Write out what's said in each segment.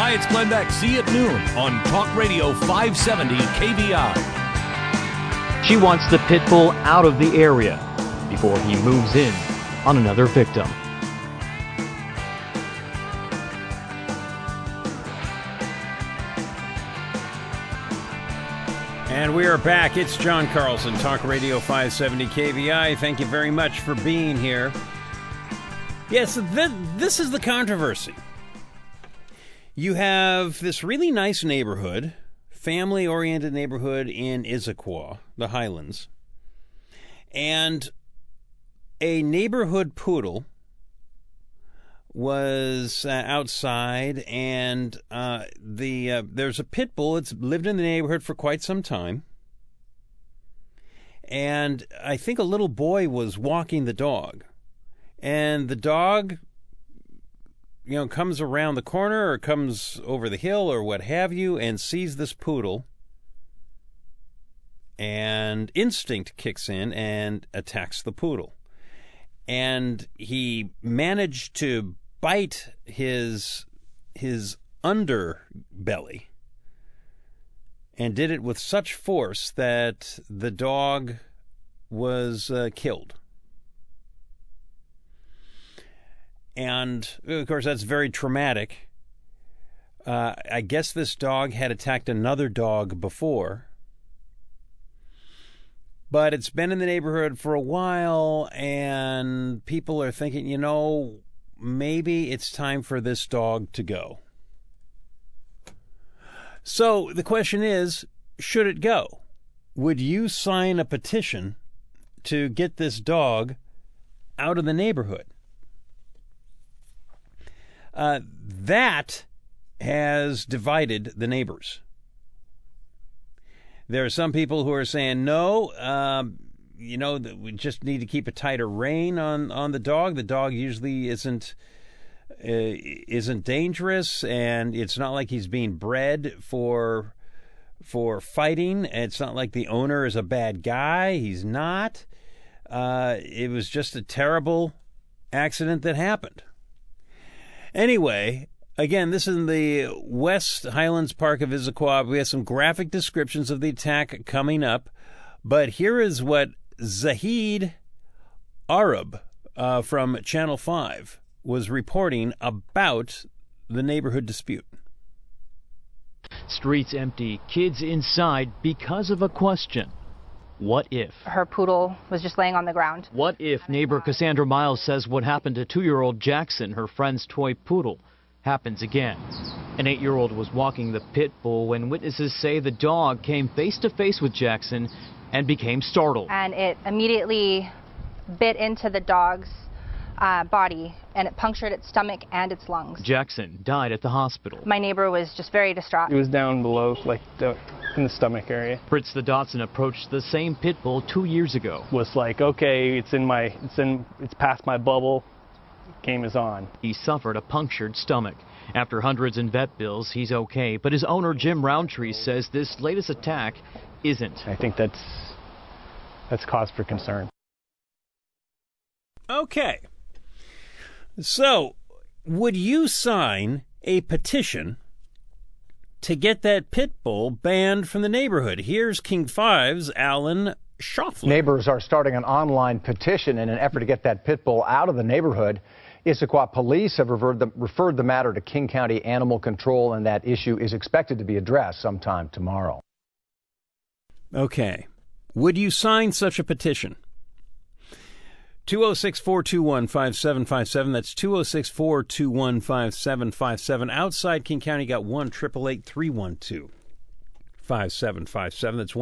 Hi, it's Glenn Beck. See you at noon on Talk Radio 570 KBI. She wants the pit bull out of the area before he moves in on another victim. And we are back. It's John Carlson, Talk Radio 570 KBI. Thank you very much for being here. Yes, this is the controversy. You have this really nice neighborhood, family-oriented neighborhood in Issaquah, the Highlands, and a neighborhood poodle was outside, and there's a pit bull. It's lived in the neighborhood for quite some time, and I think a little boy was walking the dog, and the dog, comes around the corner or comes over the hill or what have you, and sees this poodle, and instinct kicks in and attacks the poodle. And he managed to bite his underbelly, and did it with such force that the dog was killed. And, of course, that's very traumatic. I guess this dog had attacked another dog before. But it's been in the neighborhood for a while, and people are thinking, maybe it's time for this dog to go. So the question is, should it go? Would you sign a petition to get this dog out of the neighborhood? That has divided the neighbors. There are some people who are saying, no, we just need to keep a tighter rein on the dog. The dog usually isn't dangerous, and it's not like he's being bred for fighting. It's not like the owner is a bad guy. He's not. It was just a terrible accident that happened. Anyway, again, this is in the West Highlands Park of Issaquah. We have some graphic descriptions of the attack coming up. But here is what Zahid Arab from Channel 5 was reporting about the neighborhood dispute. Streets empty, kids inside because of a question. What if? Her poodle was just laying on the ground. What if neighbor Cassandra Miles says what happened to 2-year-old Jackson, her friend's toy poodle, happens again? An 8-year-old was walking the pit bull when witnesses say the dog came face to face with Jackson and became startled. And it immediately bit into the dog's body, and it punctured its stomach and its lungs. Jackson died at the hospital. My neighbor was just very distraught. It was down below, in the stomach area. Fritz the Dotson approached the same pit bull 2 years ago. Was like, okay, it's past my bubble. Game is on. He suffered a punctured stomach. After hundreds in vet bills, he's okay, but his owner Jim Roundtree says this latest attack isn't. I think that's cause for concern. Okay. So, would you sign a petition to get that pit bull banned from the neighborhood? Here's King 5's Alan Schaffler. Neighbors are starting an online petition in an effort to get that pit bull out of the neighborhood. Issaquah police have referred the matter to King County Animal Control, and that issue is expected to be addressed sometime tomorrow. Okay. Would you sign such a petition? 206-421-5757. That's 206-421-5757. Outside King County, got 1-888-312-5757. That's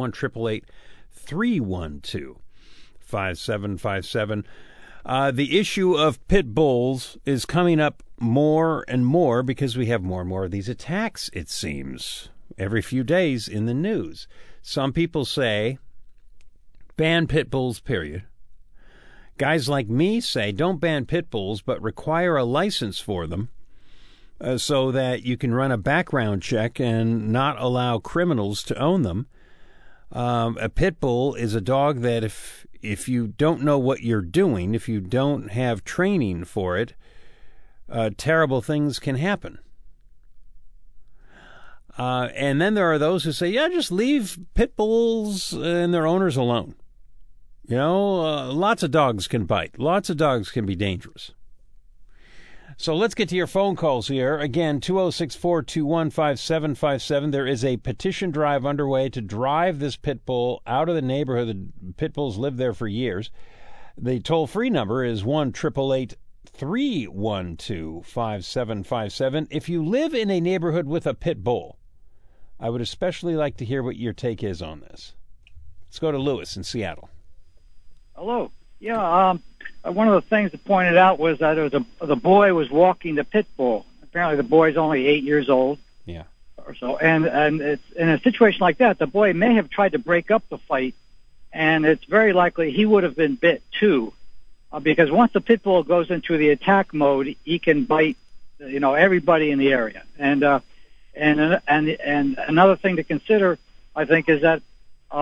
1-888-312-5757. The issue of pit bulls is coming up more and more because we have more and more of these attacks, it seems, every few days in the news. Some people say, ban pit bulls, period. Guys like me say, don't ban pit bulls, but require a license for them so that you can run a background check and not allow criminals to own them. A pit bull is a dog that if you don't know what you're doing, if you don't have training for it, terrible things can happen. And then there are those who say, yeah, just leave pit bulls and their owners alone. You know, lots of dogs can bite. Lots of dogs can be dangerous. So let's get to your phone calls here. Again, 206-421-5757. There is a petition drive underway to drive this pit bull out of the neighborhood. The pit bulls lived there for years. The toll-free number is 1-888-312-5757. If you live in a neighborhood with a pit bull, I would especially like to hear what your take is on this. Let's go to Lewis in Seattle. Hello. Yeah, one of the things that pointed out was that the boy was walking the pit bull. Apparently the boy's only 8 years old. Yeah. Or so. And it's in a situation like that, the boy may have tried to break up the fight, and it's very likely he would have been bit too. Because once the pit bull goes into the attack mode, he can bite, everybody in the area. And another thing to consider, I think, is that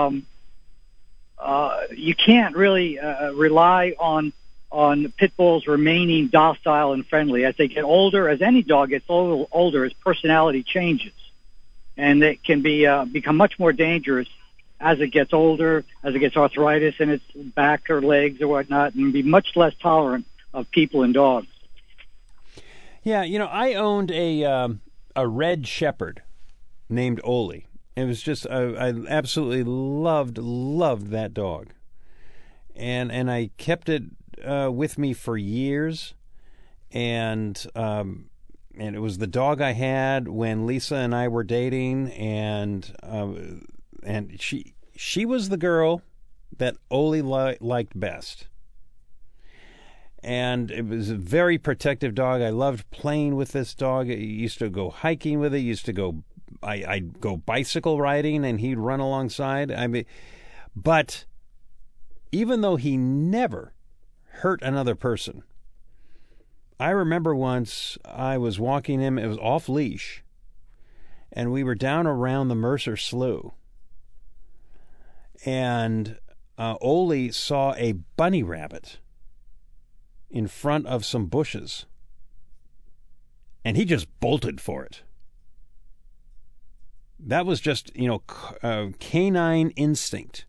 you can't really rely on pit bulls remaining docile and friendly. As they get older, as any dog gets older, his personality changes, and it can become much more dangerous as it gets older, as it gets arthritis in its back or legs or whatnot, and be much less tolerant of people and dogs. Yeah, I owned a red shepherd named Oli. It was just, I absolutely loved that dog. And I kept it with me for years. And it was the dog I had when Lisa and I were dating. And she was the girl that Oli liked best. And it was a very protective dog. I loved playing with this dog. I used to go hiking with it. I'd go bicycle riding, and he'd run alongside. But even though he never hurt another person, I remember once I was walking him. It was off leash, and we were down around the Mercer Slough, and Oli saw a bunny rabbit in front of some bushes, and he just bolted for it. That was just, canine instinct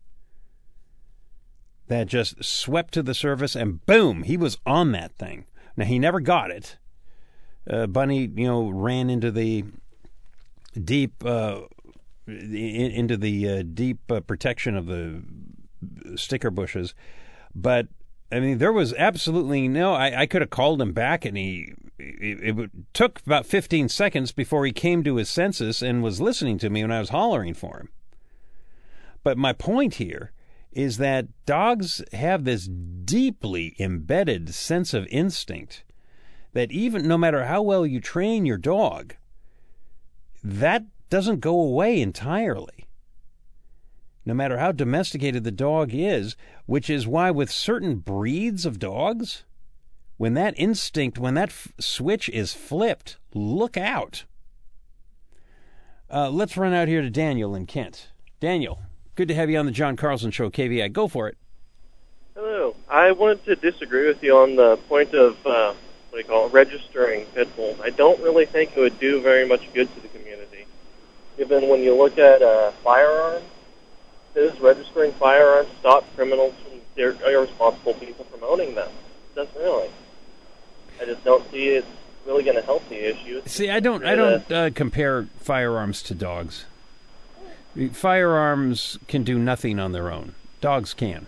that just swept to the surface, and boom, he was on that thing. Now, he never got it. Bunny, ran into the deep, protection of the sticker bushes, but there was absolutely I could have called him back, and it took about 15 seconds before he came to his senses and was listening to me when I was hollering for him. But my point here is that dogs have this deeply embedded sense of instinct that even no matter how well you train your dog, that doesn't go away entirely. No matter how domesticated the dog is, which is why with certain breeds of dogs, when that switch is flipped, look out. Let's run out here to Daniel in Kent. Daniel, good to have you on the John Carlson Show, KVI. Go for it. Hello. I wanted to disagree with you on the point of, registering pit bulls. I don't really think it would do very much good to the community. Given when you look at firearms, does registering firearms stop criminals from irresponsible people from owning them? It doesn't really. I just don't see it's really going to help the issue. See, I don't compare firearms to dogs. Firearms can do nothing on their own. Dogs can.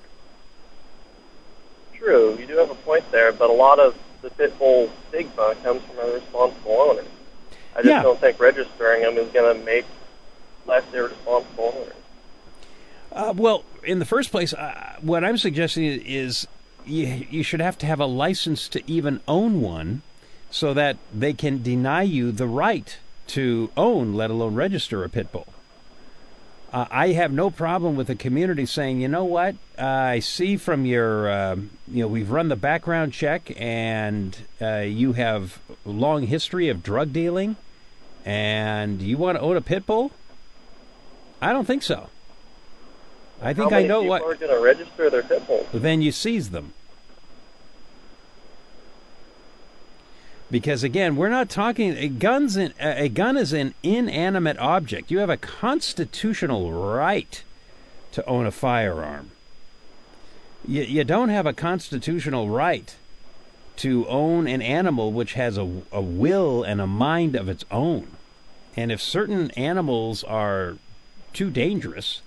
True, you do have a point there, but a lot of the pit bull stigma comes from irresponsible owners. I just don't think registering them is going to make less irresponsible owners. Well, in the first place, what I'm suggesting is you should have to have a license to even own one so that they can deny you the right to own, let alone register a pit bull. I have no problem with the community saying, you know what, I see from your, we've run the background check and you have a long history of drug dealing and you want to own a pit bull? I don't think so. I think I know what. How many people are going to register their pit bulls? Then you seize them. Because, again, we're not talking... A gun is an inanimate object. You have a constitutional right to own a firearm. You don't have a constitutional right to own an animal which has a will and a mind of its own. And if certain animals are too dangerous,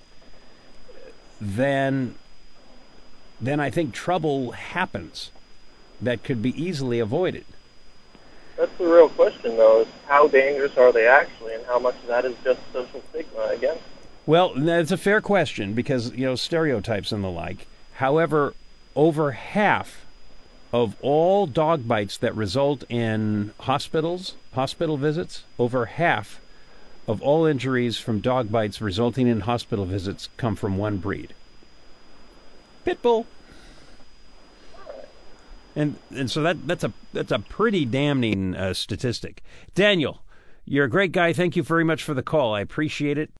then I think trouble happens that could be easily avoided. That's the real question, though, is how dangerous are they actually, and how much of that is just social stigma again? Well, that's a fair question because, stereotypes and the like. However, over half of all dog bites that result in hospital visits, over half of all injuries from dog bites resulting in hospital visits come from one breed. Pit bull. And so that's a pretty damning statistic. Daniel, you're a great guy. Thank you very much for the call. I appreciate it.